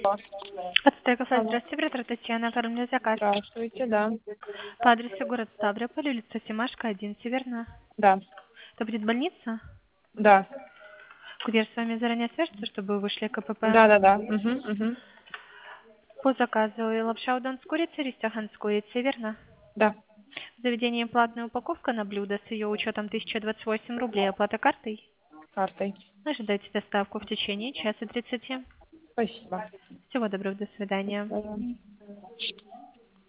Ацтека, Алло. здравствуйте, оператор Татьяна, оформлю заказ. Здравствуйте, да. По адресу город Ставрополь, улица Семашко, 1, Северная. Да. Это будет больница? Да. Курьер с вами заранее свяжется, чтобы вы вышли КПП. Да. Угу. По заказу лапша удон с курицей, рестяхан с курицей, верно? Да. В заведении платная упаковка на блюдо с ее учетом 1028 рублей, оплата картой. Картой. Ожидайте доставку в течение часа 30. Спасибо. Всего доброго, до До свидания. свидания.